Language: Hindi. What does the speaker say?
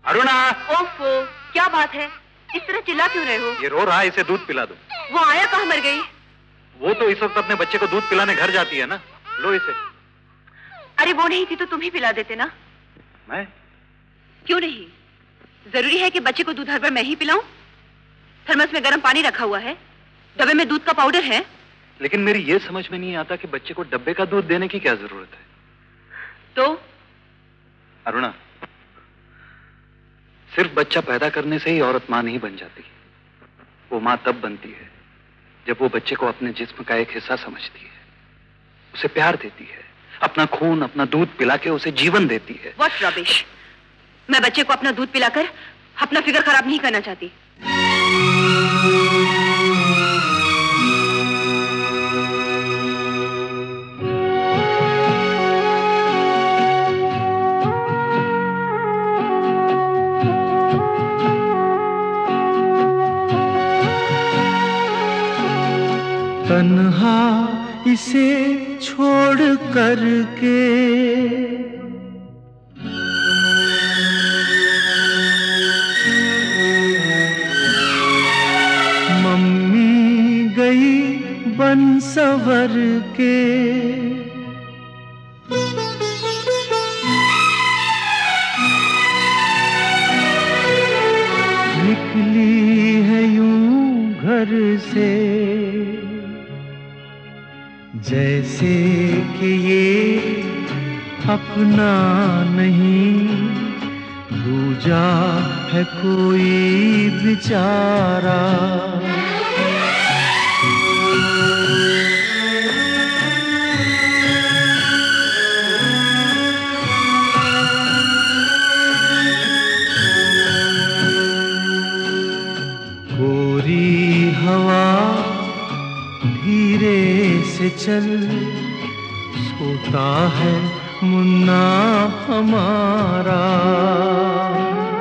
अरुणा! ओफो, क्या बात है? इस तरह चिल्ला क्यों रहे हो? ये रो रहा है, इसे दूध पिला दो। वो आया कहाँ मर गई? वो तो इस वक्त अपने बच्चे को दूध पिलाने घर जाती है ना। लो इसे। अरे वो नहीं थी तो तुम ही पिला देते ना। मैं? क्यों नहीं? जरूरी है कि बच्चे को दूध हर बार मैं ही पिलाऊं? थर्मस में गर्म पानी रखा हुआ है, डब्बे में दूध का पाउडर है। लेकिन मेरी ये समझ में नहीं आता कि बच्चे को डब्बे का दूध देने की क्या जरूरत है। तो अरुणा, सिर्फ बच्चा पैदा करने से ही औरत मां नहीं बन जाती। वो मां तब बनती है जब वो बच्चे को अपने जिस्म का एक हिस्सा समझती है, उसे प्यार देती है, अपना खून अपना दूध पिला के उसे जीवन देती है। What rubbish! मैं बच्चे को अपना दूध पिलाकर अपना फिगर खराब नहीं करना चाहती। तन्हा इसे छोड़ कर के मम्मी गई बन सवर के। निकली है यूं घर से जैसे कि ये अपना नहीं, दूजा है कोई बेचारा। गोरी हवा धीरे से चल, सोता है मुन्ना हमारा।